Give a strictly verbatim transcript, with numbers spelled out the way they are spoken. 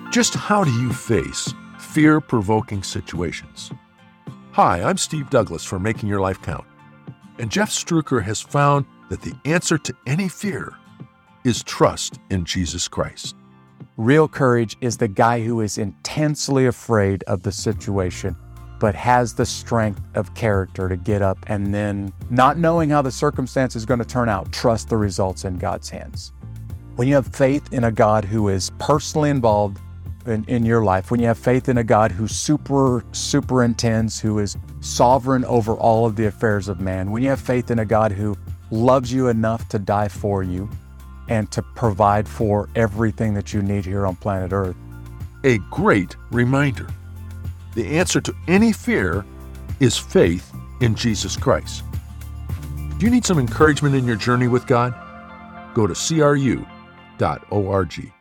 Just how do you face fear-provoking situations? Hi, I'm Steve Douglas for Making Your Life Count. And Jeff Struecker has found that the answer to any fear is trust in Jesus Christ. Real courage is the guy who is intensely afraid of the situation, but has the strength of character to get up and then, not knowing how the circumstance is going to turn out, trust the results in God's hands. When you have faith in a God who is personally involved in, in your life, when you have faith in a God who super, superintends, who is sovereign over all of the affairs of man, when you have faith in a God who loves you enough to die for you and to provide for everything that you need here on planet Earth. A great reminder. The answer to any fear is faith in Jesus Christ. Do you need some encouragement in your journey with God? Go to C R U dot org.